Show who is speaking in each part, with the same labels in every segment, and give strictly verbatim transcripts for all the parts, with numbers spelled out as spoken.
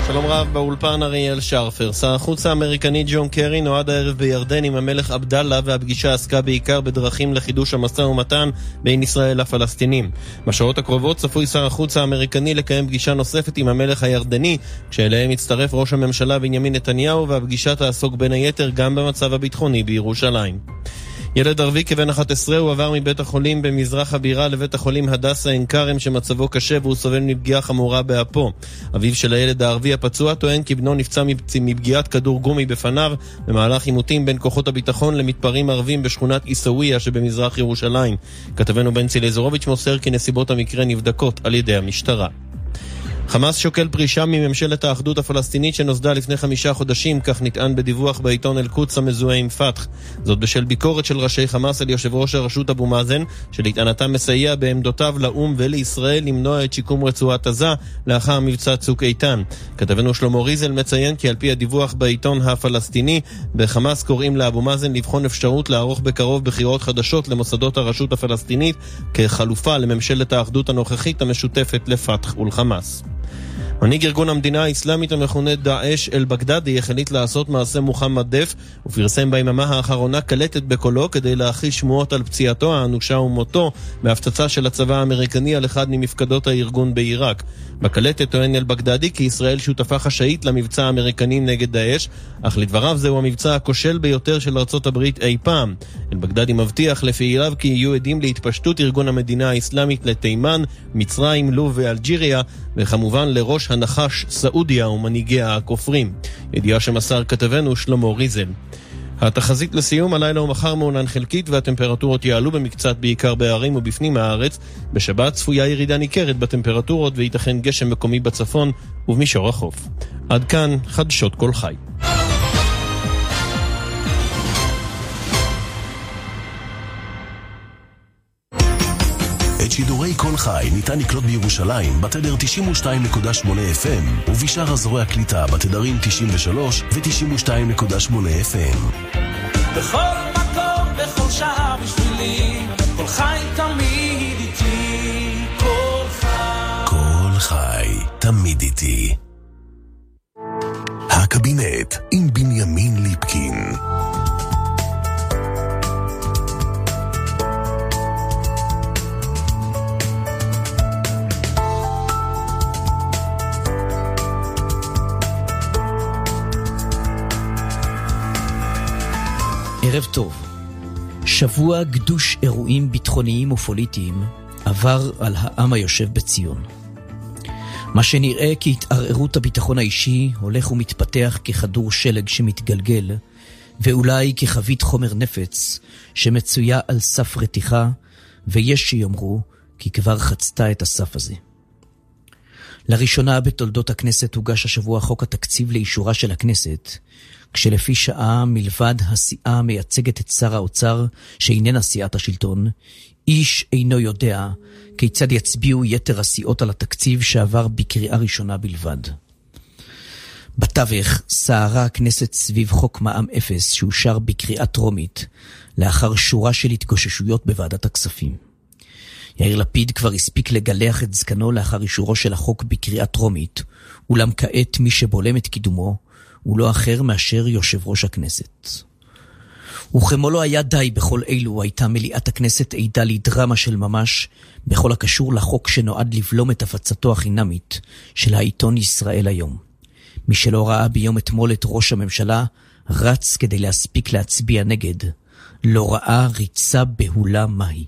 Speaker 1: שלום רב, באולפן אריאל שרפר. שר החוץ האמריקני ג'ון קרי נועד הערב בירדן עם המלך עבדאללה, והפגישה עסקה בעיקר בדרכים לחידוש המשא ומתן בין ישראל לפלסטינים. בשעות הקרובות צפוי שר החוץ האמריקני לקיים פגישה נוספת עם המלך הירדני, כשאליהם מצטרף ראש הממשלה בנימין נתניהו, והפגישה תעסוק בין היתר גם במצב הביטחוני בירושלים. ילד ערבי כבן אחת עשרה הוא עבר מבית החולים במזרח הבירה לבית החולים הדסה עין כרם שמצבו קשה והוא סובל מפגיעה חמורה באפו. אביו של הילד הערבי הפצוע טוען כי בנו נפצע מפגיעת כדור גומי בפניו במהלך עימותים בין כוחות הביטחון למתפרעים ערבים בשכונת איסאוויה שבמזרח ירושלים. כתבנו בנצי לזרוביץ' מוסר כי נסיבות המקרה נבדקות על ידי המשטרה. חמאס שוקל פרישה מממשלת האחדות הפלסטינית שנוסדה לפני חמישה חודשים, כך נטען בדיווח בעיתון אל-קודס המזוהה עם פתח. זאת בשל ביקורת של ראשי חמאס על יושב ראש הרשות אבו מאזן, שלהטענתם מסייע בעמדותיו לאום ולישראל למנוע את שיקום רצועת עזה לאחר מבצע צוק איתן. כתבנו שלמה ריזל מציין כי על פי הדיווח בעיתון הפלסטיני, בחמאס קוראים לאבו מאזן לבחון אפשרות לערוך בקרוב בחירות חדשות למוסדות הרשות הפלסטינית כחלופה לממשלת האחדות הנוכחית המשותפת לפתח ולחמאס. מנהיג ארגון המדינה האסלאמית המכונה דאעש אל-בגדדי החליט לעשות מעשה מוחמד דף ופרסם ביממה האחרונה קלטת בקולו כדי להחיש שמועות על פציעתו האנושה ומותו בהפצצה של הצבא האמריקני על אחד ממפקדות הארגון בעיראק. בקלטת טוען אל-בגדדי כי ישראל שותפה חשאית למבצע האמריקני נגד דאעש, אך לדבריו זהו המבצע הכושל ביותר של ארצות הברית אי פעם. אל-בגדדי מבטיח לפעיליו כי יהיו עדים להתפשטות ארגון המדינה האסלאמית לתימן, מצרים, לוב ואלג'יריה, וכמובן לראש הנחש סעודיה ומנהיגיה הכופרים. ידיעה שמסר כתבנו שלמה ריזל. התחזית לסיום, הלילה ומחר מעונן חלקית והטמפרטורות יעלו במקצת בעיקר בערים ובפנים הארץ. בשבת צפויה ירידה ניכרת בטמפרטורות וייתכן גשם מקומי בצפון ובמישור החוף. עד כאן חדשות כל חי.
Speaker 2: את שידורי כל חי ניתן לקלוט בירושלים בתדר תשעים ושתיים נקודה שמונה אף אם ובשאר אזורי הקליטה בתדרים תשעים ושלוש ו-תשעים ושתיים נקודה שמונה אף אם.
Speaker 3: בכל מקום, בכל שעה בשבילי, כל חי תמיד איתי, כל חי.
Speaker 2: כל חי תמיד איתי. הקבינט עם בנימין ליפקין.
Speaker 4: ערב טוב. שבוע גדוש אירועים ביטחוניים ופוליטיים עבר על העם היושב בציון. מה שנראה כהתערערות הביטחון האישי הולך ומתפתח ככדור שלג שמתגלגל, ואולי כחבית חומר נפץ שמצויה על סף רתיחה, ויש שיאמרו כי כבר חצתה את הסף הזה. לראשונה בתולדות הכנסת הוגש השבוע חוק התקציב לאישורה של הכנסת, כשלפי שעה מלבד הסיעה מייצגת את שר האוצר, שאיננה סיעת השלטון, איש אינו יודע כיצד יצביעו יתר הסיעות על התקציב שעבר בקריאה ראשונה בלבד. בתווך סערה הכנסת סביב חוק מע"מ אפס שאושר בקריאה טרומית, לאחר שורה של התגוששויות בוועדת הכספים. יאיר לפיד כבר הספיק לגלח את זקנו לאחר אישורו של החוק בקריאה טרומית, אולם כעת מי שבולם את קידומו הוא לא אחר מאשר יושב ראש הכנסת. וכמו לא היה די בכל אלו, הייתה מליאת הכנסת עידה לדרמה של ממש בכל הקשור לחוק שנועד לבלום את הפצתו החינמית של העיתון ישראל היום. מי שלא ראה ביום אתמול את ראש הממשלה רץ כדי להספיק להצביע נגד, לא ראה ריצה בהולה מהי.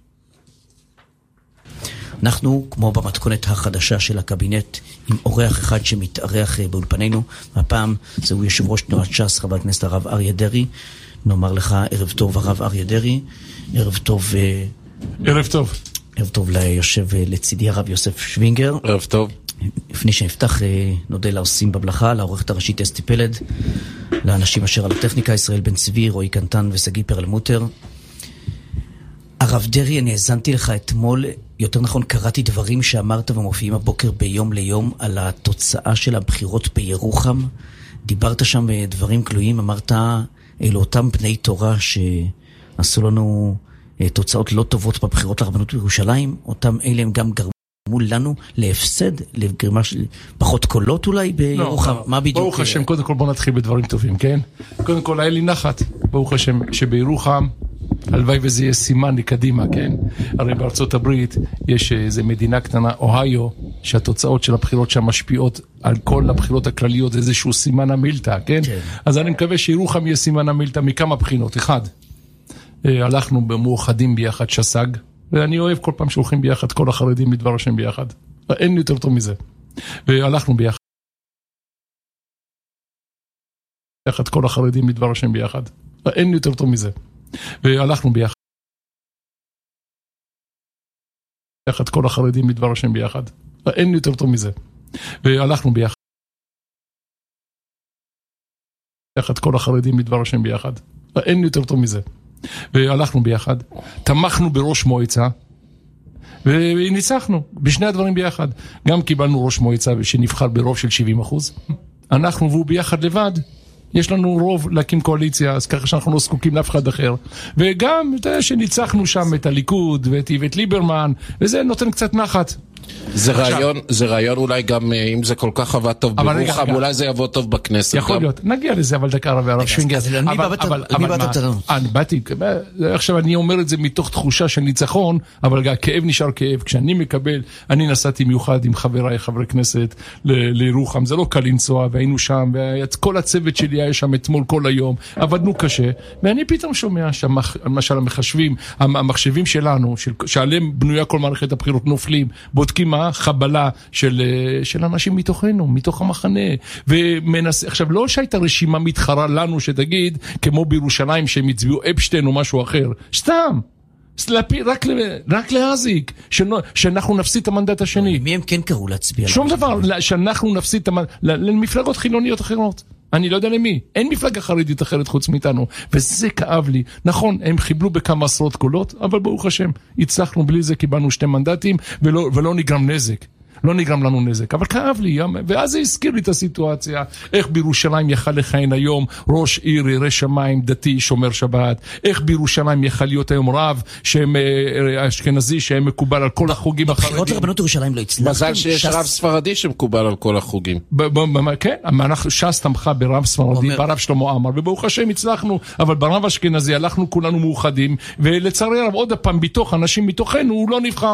Speaker 4: אנחנו, כמו במתכונת החדשה של הקבינט, עם אורח אחד שמתארח באולפנינו, והפעם זהו יושב ראש תנועת ש"ס, חבר הכנסת הרב אריה דרעי. נאמר לך ערב טוב הרב אריה דרעי, ערב טוב
Speaker 5: ערב טוב
Speaker 4: ערב טוב ליושב לצידי הרב יוסף שווינגר.
Speaker 5: ערב טוב.
Speaker 4: לפני שנפתח נודה לעושים במלאכה, לעורכת הראשית אסתי פלד, לאנשים אשר על הטכניקה, ישראל בן צבי, רועי קנטן וסגי פרלמוטר. הרב דרעי, אני האזנתי לך אתמול, יותר נכון קראתי דברים שאמרת ומופיעים הבוקר ביום ליום על התוצאה של הבחירות בירוחם. דיברת שם דברים גלויים, אמרת אלו אותם בני תורה שעשו לנו תוצאות לא טובות בבחירות לרבנות בירושלים, אותם אלה הם גם גרמו מול לנו להפסד, לגרמה של פחות קולות אולי בירוחם?
Speaker 5: לא,
Speaker 4: מה בדיוק?
Speaker 5: ברוך השם, קודם כל בוא נתחיל בדברים טובים, כן? קודם כל היה לי נחת, ברוך השם, שבירוחם, הלוואי וזה יהיה סימן לקדימה, כן? הרי בארצות הברית יש איזו מדינה קטנה, אוהיו, שהתוצאות של הבחירות שם משפיעות על כל הבחירות הכלליות, איזשהו סימן המילתא, כן? כן. אז אני מקווה שירוחם יהיה סימן המילתא מכמה בחינות. אחד, הלכנו במאוחדים ביחד שסג, ואני אוהב כל פעם שהולכים ביחד כל החרדים לדבר השם ביחד. אין יותר טוב מזה. והלכנו ביחד. ביחד כל החרדים לדבר השם ביחד. אין יותר טוב מזה. והלכנו ביחד. ביחד כל החרדים לדבר השם ביחד. אין יותר טוב מזה. והלכנו ביחד. ביחד כל החרדים לדבר השם ביחד. אין יותר טוב מזה. והלכנו ביחד, תמכנו בראש מועצה, וניצחנו בשני הדברים ביחד. גם קיבלנו ראש מועצה שנבחר ברוב של שבעים אחוז. אנחנו והוא ביחד לבד, יש לנו רוב להקים קואליציה, אז ככה שאנחנו לא זקוקים לאף אחד אחר. וגם שניצחנו שם את הליכוד ואת איווט ליברמן, וזה נותן קצת נחת.
Speaker 6: זה רעיון, זה רעיון אולי גם, אם זה כל כך עבד טוב ברוחם, אולי זה יבוא טוב בכנסת.
Speaker 5: יכול להיות, נגיע לזה, אבל דקה רבי הרב שווינגר.
Speaker 4: אז מי באת הטענות?
Speaker 5: אני באתי, עכשיו אני אומר את זה מתוך תחושה של ניצחון, אבל כאב נשאר כאב. כשאני מקבל, אני נסעתי מיוחד עם חבריי, חברי כנסת, לירוחם, זה לא קל לנסוע, והיינו שם, וכל הצוות שלי היה שם אתמול כל היום, עבדנו קשה, ואני פתאום שומע למשל המחשבים, המחשבים שלנו, שעליהם בנויה כל מערכת הבחירות, נופלים, בודקים מה חבלה של, של אנשים מתוכנו, מתוך המחנה. ומנס... עכשיו, לא שהייתה רשימה מתחרה לנו שתגיד, כמו בירושלים שהם הצביעו אפשטיין או משהו אחר. סתם. סלפי, רק, רק להזיק, שנו, שאנחנו נפסיד את המנדט השני.
Speaker 4: מי הם כן קראו להצביע?
Speaker 5: שום דבר, שאנחנו נפסיד את המנדט, למפלגות חילוניות אחרות. אני לא יודע למי, אין מפלגה חרדית אחרת חוץ מאיתנו, וזה כאב לי. נכון, הם חיבלו בכמה עשרות קולות, אבל ברוך השם, הצלחנו בלי זה, קיבלנו שתי מנדטים, ולא, ולא נגרם נזק. לא נגרם לנו נזק, אבל כאב לי, ואז זה הזכיר לי את הסיטואציה, איך בירושלים יכל לכהן היום ראש עיר ירא שמיים דתי שומר שבת, איך בירושלים יכל להיות היום רב שהם אשכנזי שהם מקובל על כל החוגים החרדים.
Speaker 4: בבחירות לרבנות ירושלים לא הצלחתם.
Speaker 6: מזל שיש רב ספרדי שמקובל על כל החוגים.
Speaker 5: כן, ש"ס תמכה ברב ספרדי, ברב שלמה עמאר, וברוך השם הצלחנו, אבל ברב אשכנזי הלכנו כולנו מאוחדים, ולצערי הרב עוד הפעם בתוך אנשים מתוכנו הוא לא נבחר.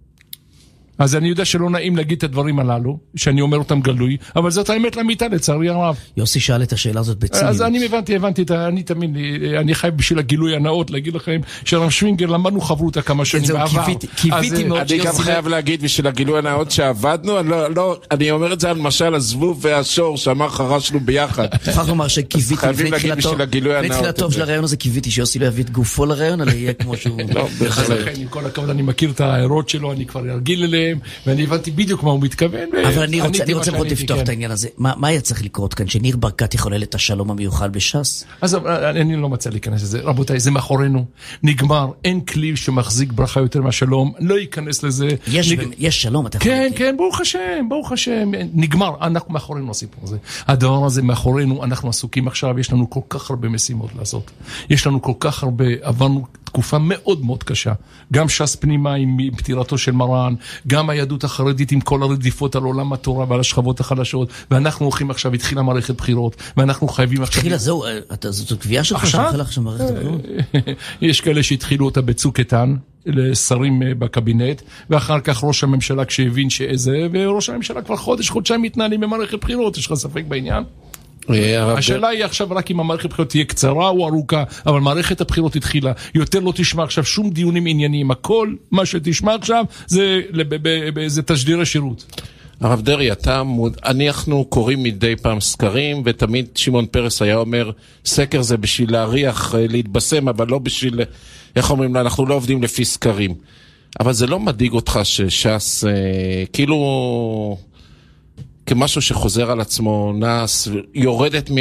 Speaker 5: אז אני יודע שלא נעים להגיד את הדברים הללו, שאני אומר אותם גלוי, אבל זאת האמת לאמיתה, לצערי הרב.
Speaker 4: יוסי שאל את השאלה הזאת בציניות.
Speaker 5: אז אני הבנתי, הבנתי, אני תמיד, אני חייב בשביל הגילוי הנאות להגיד לכם, שהרב שווינגר למדנו חברותה כמה שנים בעבר.
Speaker 6: קיוויתי מאוד שיוסי... אני גם חייב להגיד בשביל הגילוי הנאות שעבדנו, אני אומר את זה על משל הזבוב והשור, שאמר חרשנו ביחד.
Speaker 4: צריך לומר שקיוויתי, בתחילתו של הרעיון הזה קיוויתי שיוסי לא יביא את גופו לרעיון, אלא יהיה כמו שהוא...
Speaker 5: עם כל הכבוד, אני מכיר את ההערות שלו, אני כבר ארגיל אליהם, ואני הבנתי בדיוק מה הוא מתכוון.
Speaker 4: אבל אני רוצה, אני רוצה מאוד לפתוח את העניין הזה. מה, מה היה צריך לקרות כאן? שניר ברקת יחולל את השלום המיוחל בש"ס?
Speaker 5: אז אני לא מצא להיכנס לזה. רבותיי, זה מאחורינו. נגמר. אין כלי שמחזיק ברכה יותר מהשלום. לא ייכנס לזה.
Speaker 4: יש, נג... יש שלום, אתה
Speaker 5: כן, יכול... כן, ברוך השם, ברוך השם. נגמר. אנחנו מאחורינו הסיפור הזה. הדבר הזה מאחורינו, אנחנו עסוקים עכשיו. יש לנו כל כך הרבה משימות לעשות. יש לנו כל כך הרבה, עברנו תקופה מאוד מאוד קשה. גם ש"ס פנימה עם פטירתו של מרן, גם היהדות החרדית עם כל הרדיפות על עולם התורה ועל השכבות החלשות, ואנחנו הולכים עכשיו, התחילה מערכת בחירות, ואנחנו חייבים עכשיו...
Speaker 4: התחילה, זהו, זאת קביעה שלך שהתחילה עכשיו מערכת הבחירות?
Speaker 5: יש כאלה שהתחילו אותה בצוק איתן, לשרים בקבינט, ואחר כך ראש הממשלה כשהבין שאיזה, וראש הממשלה כבר חודש, חודשיים מתנהלים במערכת בחירות, יש לך ספק בעניין? השאלה היא עכשיו רק אם המערכת הבחירות תהיה קצרה או ארוכה, אבל מערכת הבחירות התחילה, יותר לא תשמע עכשיו שום דיונים ענייניים, הכל מה שתשמע עכשיו זה, זה תשדיר השירות.
Speaker 6: הרב דרי, אתה מוד... אנחנו קוראים מדי פעם סקרים, ותמיד שמעון פרס היה אומר, סקר זה בשביל להריח, להתבשם, אבל לא בשביל, איך אומרים לה, אנחנו לא עובדים לפי סקרים. אבל זה לא מדאיג אותך שש"ס, אה, כאילו... כמשהו שחוזר על עצמו, נס, יורדת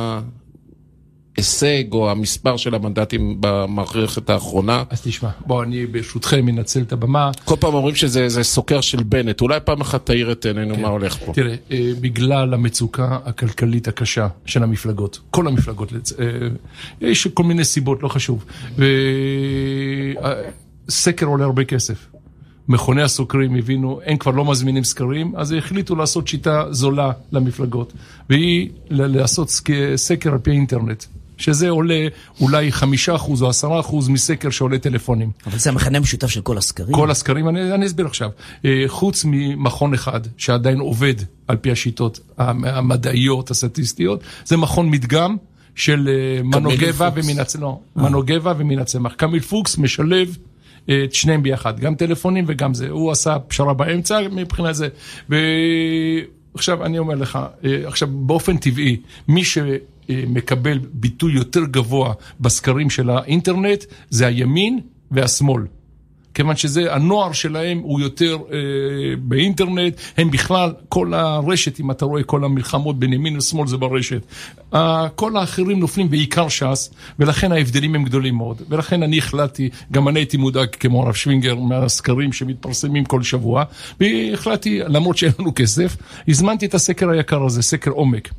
Speaker 6: מההישג או המספר של המנדטים במערכת האחרונה.
Speaker 5: אז תשמע, בוא, אני ברשותכם מנצל את הבמה.
Speaker 6: כל פעם אומרים שזה סוקר של בנט, אולי פעם אחת תאיר את עינינו כן. מה הולך פה.
Speaker 5: תראה, בגלל המצוקה הכלכלית הקשה של המפלגות, כל המפלגות, יש כל מיני סיבות, לא חשוב. וסקר עולה הרבה כסף. מכוני הסוקרים הבינו, הם כבר לא מזמינים סקרים, אז החליטו לעשות שיטה זולה למפלגות, והיא לעשות סקר על פי האינטרנט, שזה עולה אולי חמישה אחוז או עשרה אחוז מסקר שעולה טלפונים.
Speaker 4: אבל זה המכנה המשותף של כל הסקרים?
Speaker 5: כל הסקרים, אני, אני אסביר עכשיו. חוץ ממכון אחד, שעדיין עובד על פי השיטות המדעיות, הסטטיסטיות, זה מכון מדגם של מנוגבה ומנצמח. לא, מנוגבה ומנצמח. קמיל פוקס משלב את שניהם ביחד, גם טלפונים וגם זה. הוא עשה פשרה באמצע מבחינה זה. ועכשיו אני אומר לך, עכשיו באופן טבעי, מי שמקבל ביטוי יותר גבוה בסקרים של האינטרנט, זה הימין והשמאל. כיוון שזה, הנוער שלהם הוא יותר אה, באינטרנט, הם בכלל, כל הרשת, אם אתה רואה כל המלחמות בין ימין ושמאל זה ברשת. אה, כל האחרים נופלים בעיקר ש"ס, ולכן ההבדלים הם גדולים מאוד. ולכן אני החלטתי, גם אני הייתי מודאג כמו הרב שווינגר, מהסקרים שמתפרסמים כל שבוע, והחלטתי, למרות שאין לנו כסף, הזמנתי את הסקר היקר הזה, סקר עומק.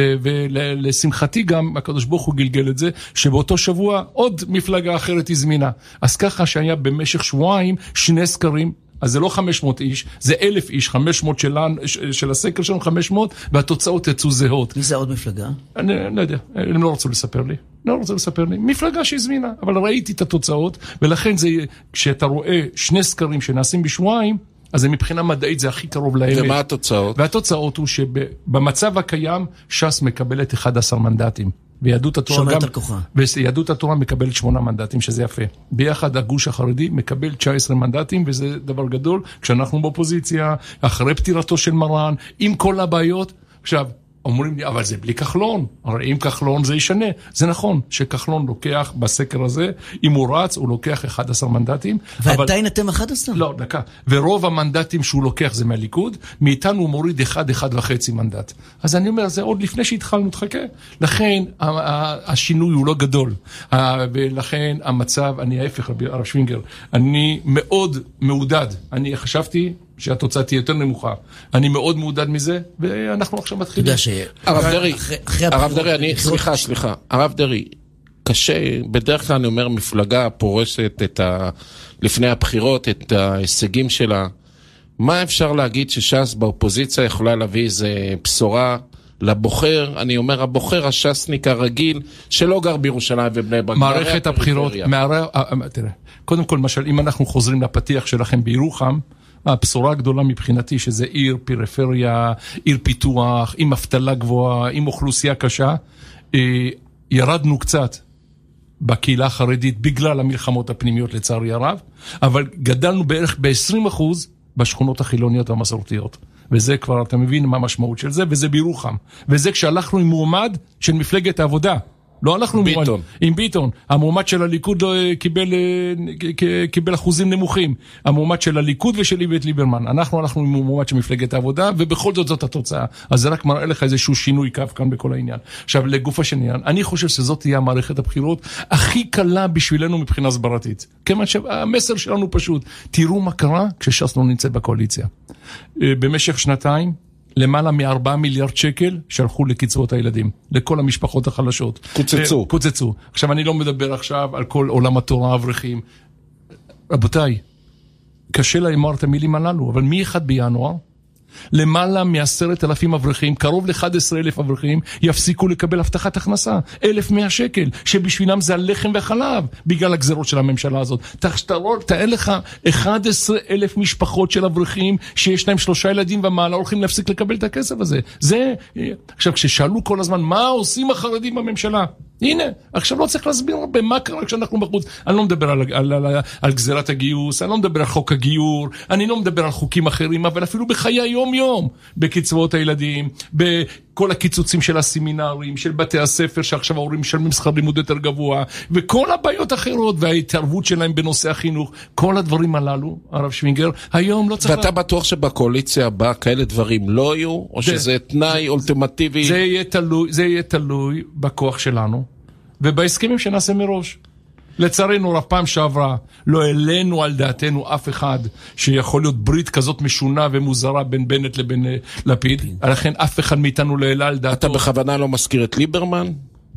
Speaker 5: ולשמחתי גם הקדוש ברוך הוא גלגל את זה, שבאותו שבוע עוד מפלגה אחרת הזמינה. אז ככה שהיה במשך שבועיים שני סקרים, אז זה לא חמש מאות איש, זה אלף איש, חמש מאות של, של הסקר שלנו, חמש מאות, והתוצאות יצאו זהות.
Speaker 4: מי זה עוד מפלגה?
Speaker 5: אני לא יודע, הם לא רצו לספר לי. לא רוצה לספר לי. מפלגה שהזמינה, אבל ראיתי את התוצאות, ולכן זה, כשאתה רואה שני סקרים שנעשים בשבועיים, אז מבחינה מדעית זה הכי קרוב לאמת.
Speaker 6: ומה התוצאות?
Speaker 5: והתוצאות הוא שבמצב הקיים ש"ס מקבלת אחד עשר מנדטים. ויהדות התורה
Speaker 4: שומרת
Speaker 5: גם,
Speaker 4: על כוחה.
Speaker 5: ויהדות התורה מקבלת שמונה מנדטים, שזה יפה. ביחד הגוש החרדי מקבל תשע עשרה מנדטים, וזה דבר גדול. כשאנחנו באופוזיציה, אחרי פטירתו של מרן, עם כל הבעיות. עכשיו, אומרים לי, אבל זה בלי כחלון. הרי אם כחלון זה ישנה. זה נכון שכחלון לוקח בסקר הזה, אם הוא רץ, הוא לוקח אחד עשר מנדטים.
Speaker 4: ועדיין אבל... אתם אחד עשר?
Speaker 5: לא, דקה. ורוב המנדטים שהוא לוקח זה מהליכוד, מאיתנו הוא מוריד אחד, אחד וחצי מנדט. אז אני אומר, זה עוד לפני שהתחלנו, תחכה. לכן, השינוי הוא לא גדול. ולכן המצב, אני ההפך, הרב שווינגר, אני מאוד מעודד. אני חשבתי שהתוצאה תהיה יותר נמוכה. אני מאוד מעודד מזה, ואנחנו עכשיו מתחילים.
Speaker 4: אתה יודע ש...
Speaker 6: הרב דרי, הרב דרי, אני, סליחה, סליחה. הרב דרי, קשה, בדרך כלל אני אומר, מפלגה פורשת את ה... לפני הבחירות, את ההישגים שלה. מה אפשר להגיד שש"ס באופוזיציה יכולה להביא איזה בשורה לבוחר? אני אומר, הבוחר הש"סניק הרגיל, שלא גר בירושלים ובני ברק.
Speaker 5: מערכת הבחירות, תראה, קודם כל, למשל, אם אנחנו חוזרים לפתיח שלכם בירוחם, הבשורה הגדולה מבחינתי שזה עיר פריפריה, עיר פיתוח, עם אבטלה גבוהה, עם אוכלוסייה קשה. ירדנו קצת בקהילה החרדית בגלל המלחמות הפנימיות לצערי הרב, אבל גדלנו בערך ב-עשרים אחוז בשכונות החילוניות והמסורתיות. וזה כבר, אתה מבין מה המשמעות של זה, וזה בירוחם. וזה כשהלכנו עם מועמד של מפלגת העבודה. לא הלכנו
Speaker 6: ביטון.
Speaker 5: עם ביטון. המועמד של הליכוד לא קיבל, קיבל אחוזים נמוכים. המועמד של הליכוד ושל איווט ליברמן. אנחנו הלכנו עם מועמד של מפלגת העבודה, ובכל זאת זאת התוצאה. אז זה רק מראה לך איזשהו שינוי קו כאן בכל העניין. עכשיו, לגופה של עניין, אני חושב שזאת תהיה המערכת הבחירות הכי קלה בשבילנו מבחינה הסברתית. כיוון שהמסר שלנו פשוט, תראו מה קרה כשש"ס לא נמצאת בקואליציה. במשך שנתיים, למעלה מארבעה מיליארד שקל שהלכו לקצבאות הילדים, לכל המשפחות החלשות.
Speaker 6: קוצצו.
Speaker 5: קוצצו. עכשיו, אני לא מדבר עכשיו על כל עולם התורה, אברכים. רבותיי, קשה לאמר את המילים הללו, אבל מ-אחד בינואר, למעלה מעשרת אלפים אברכים, קרוב ל-אחד עשר אלף אברכים, יפסיקו לקבל הבטחת הכנסה. אלף מאה שקל, שבשבילם זה הלחם והחלב, בגלל הגזרות של הממשלה הזאת. תאר לך, אחד עשר אלף משפחות של אברכים, שיש להם שלושה ילדים ומעלה, הולכים להפסיק לקבל את הכסף הזה. זה, עכשיו, כששאלו כל הזמן, מה עושים החרדים בממשלה? הנה, עכשיו לא צריך להסביר במה קרה כשאנחנו בחוץ. אני לא מדבר על, על, על, על גזירת הגיוס, אני לא מדבר על חוק הגיור, אני לא מדבר על חוקים אחרים, אבל אפילו בחיי היום-יום, בקצבאות הילדים, בכל הקיצוצים של הסמינרים, של בתי הספר, שעכשיו ההורים משלמים שכר לימוד יותר גבוה, וכל הבעיות אחרות, וההתערבות שלהם בנושא החינוך, כל הדברים הללו, הרב שווינגר, היום לא צריך...
Speaker 6: ואתה בטוח שבקואליציה הבאה כאלה דברים לא יהיו, או שזה תנאי אולטימטיבי?
Speaker 5: זה יהיה תלוי, זה יהיה תלוי בכוח שלנו. ובהסכמים שנעשה מראש. לצערנו, רב פעם שעברה, לא העלינו על דעתנו אף אחד שיכול להיות ברית כזאת משונה ומוזרה בין בנט לבין לפיד. לכן אף אחד מאיתנו לא העלה על דעתו.
Speaker 6: אתה בכוונה לא מזכיר את ליברמן?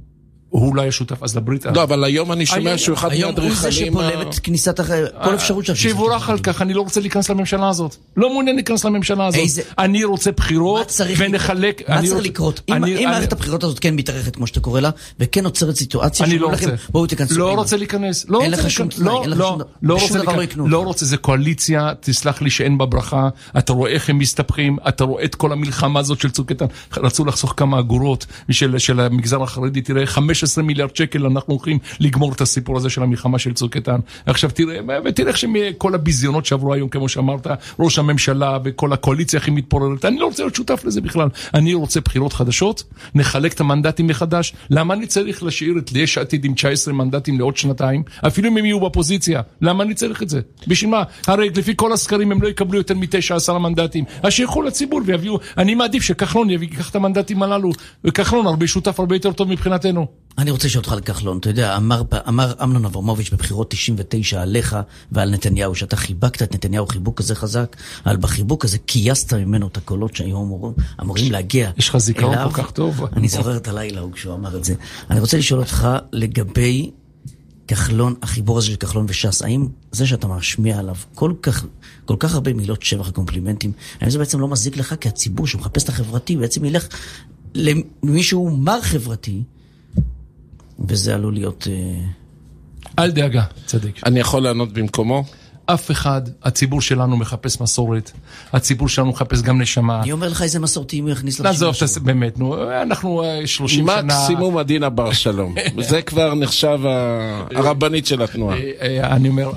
Speaker 5: הוא לא היה שותף אז לברית.
Speaker 6: לא, אבל היום אני שומע שהוא אחד
Speaker 4: היום הוא זה
Speaker 6: מהדריכלים...
Speaker 4: שפולם את כניסת כל אפשרות של...
Speaker 5: שיבורך על כך, אני לא רוצה להיכנס לממשלה הזאת. לא מעוניין להיכנס לממשלה הזאת. אני רוצה בחירות ונחלק...
Speaker 4: מה צריך לקרות? אם מערכת הבחירות הזאת כן מתארכת, כמו שאתה קורא לה, וכן נוצרת סיטואציה...
Speaker 5: אני לא רוצה.
Speaker 4: בואו תיכנסו.
Speaker 5: לא רוצה להיכנס.
Speaker 4: אין לך שום תנאי, אין לך שום דבר לא יקנו.
Speaker 5: לא רוצה, זה קואליציה, תסלח לי שאין בה ברכה. אתה רואה איך הם מסתבכים, אתה רואה את כל המלחמה הזאת של צוק איתן. רצו לחסוך כמה אגורות של המגזר החרדי, תראה, חמישה עשר מיליארד שקל אנחנו הולכים לגמור את הסיפור הזה של המלחמה של צוק איתן. עכשיו תראה, ותראה איך שכל הביזיונות שעברו היום, כמו שאמרת, ראש הממשלה וכל הקואליציה הכי מתפוררת. אני לא רוצה להיות שותף לזה בכלל. אני רוצה בחירות חדשות, נחלק את המנדטים מחדש. למה אני צריך להשאיר את יש עתיד עם תשע עשרה מנדטים לעוד שנתיים? אפילו אם הם יהיו בפוזיציה. למה אני צריך את זה? בשביל מה? הרי לפי כל הסקרים הם לא יקבלו יותר מתשע עשרה מנדטים. אז שיחו לציבור ויביאו. אני מעדיף שכחלון ייקח את המנדטים הללו. וכחלון הרבה שותף הרבה יותר טוב מבחינתנו.
Speaker 4: אני רוצה שאותך לכחלון, אתה יודע, אמר, אמר אמנון אברמוביץ' בבחירות תשעים ותשע עליך ועל נתניהו, שאתה חיבקת את נתניהו חיבוק כזה חזק, אבל בחיבוק הזה קייסת ממנו את הקולות שהיו אמורים, אמורים להגיע.
Speaker 5: יש לך זיכרון כל כך טוב.
Speaker 4: אני זוכר את הלילה כשהוא אמר את זה. אני רוצה לשאול אותך לגבי כחלון, החיבור הזה של כחלון וש"ס, האם זה שאתה משמיע עליו כל כך, כל כך הרבה מילות שבח וקומפלימנטים, האם זה בעצם לא מזיק לך כי הציבור שמחפש את החברתי בעצם ילך למישהו מר חברתי, וזה עלול להיות...
Speaker 5: אל דאגה, צדיק.
Speaker 6: אני יכול לענות במקומו?
Speaker 5: אף אחד, הציבור שלנו מחפש מסורת, הציבור שלנו מחפש גם נשמה.
Speaker 4: אני אומר לך איזה מסורתי אם הוא יכניס
Speaker 5: לרשימה שלו. באמת, נו, אנחנו שלושים שנה...
Speaker 6: מקסימום עדינה בר שלום. זה כבר נחשב הרבנית של התנועה.
Speaker 5: אני אומר,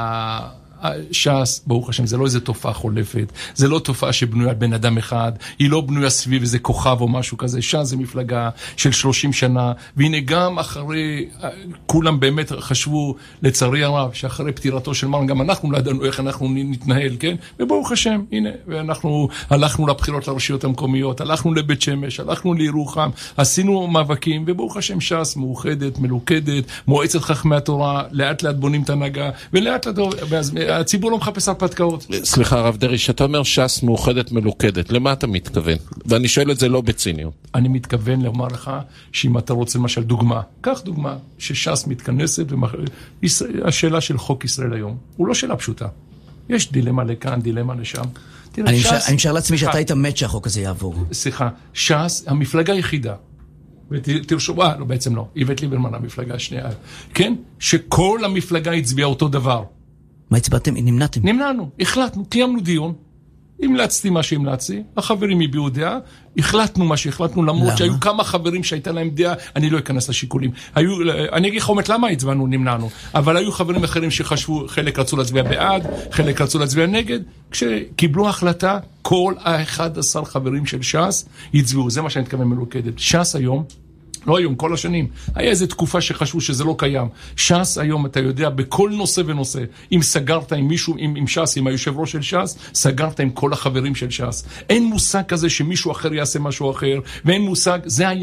Speaker 5: ש"ס, ברוך השם, זה לא איזה תופעה חולפת, זה לא תופעה שבנויה בן אדם אחד, היא לא בנויה סביב איזה כוכב או משהו כזה. ש"ס זה מפלגה של שלושים שנה, והנה גם אחרי, כולם באמת חשבו, לצערי הרב, שאחרי פטירתו של מרן, גם אנחנו לא ידענו איך אנחנו נתנהל, כן? וברוך השם, הנה, ואנחנו הלכנו לבחירות לרשויות המקומיות, הלכנו לבית שמש, הלכנו לירוחם, עשינו מאבקים, וברוך השם ש"ס מאוחדת, מלוכדת, מועצת חכמי התורה, לאט לאט בונים את הנהגה, ולאט לאט הציבור לא מחפש הרפתקאות.
Speaker 6: סליחה הרב דרעי, שאתה אומר ש"ס מאוחדת מלוכדת, למה אתה מתכוון? ואני שואל את זה לא בציניות.
Speaker 5: אני מתכוון לומר לך שאם אתה רוצה למשל דוגמה, קח דוגמה שש"ס מתכנסת, השאלה של חוק ישראל היום, הוא לא שאלה פשוטה. יש דילמה לכאן, דילמה לשם.
Speaker 4: אני משאר לעצמי שאתה היית מת שהחוק הזה יעבור.
Speaker 5: סליחה, ש"ס, המפלגה היחידה, ותרשום, אה, לא, בעצם לא, איווט ליברמן, המפלגה השנייה, כן? שכל המפלגה הצביעה אותו דבר.
Speaker 4: מה הצבעתם? נמנעתם?
Speaker 5: נמנענו, החלטנו, קיימנו דיון, המלצתי מה שהמלצתי, החברים הביעו דעה, החלטנו מה שהחלטנו, למרות שהיו כמה חברים שהייתה להם דעה, אני לא אכנס לשיקולים. היו, אני אגיד לך אומרת למה הצבענו, נמנענו, אבל היו חברים אחרים שחשבו, חלק רצו להצביע בעד, חלק רצו להצביע נגד, כשקיבלו החלטה, כל ה-אחד עשר חברים של ש"ס הצביעו, זה מה שאני מתכוון מלוכדת. ש"ס היום, לא היום, כל השנים. היה איזו תקופה שחשבו שזה לא קיים. ש"ס היום, אתה יודע, בכל נושא ונושא, אם סגרת עם מישהו, עם, עם ש"ס, עם היושב ראש של ש"ס, סגרת עם כל החברים של ש"ס. אין מושג כזה שמישהו אחר יעשה משהו אחר, ואין מושג, זה היה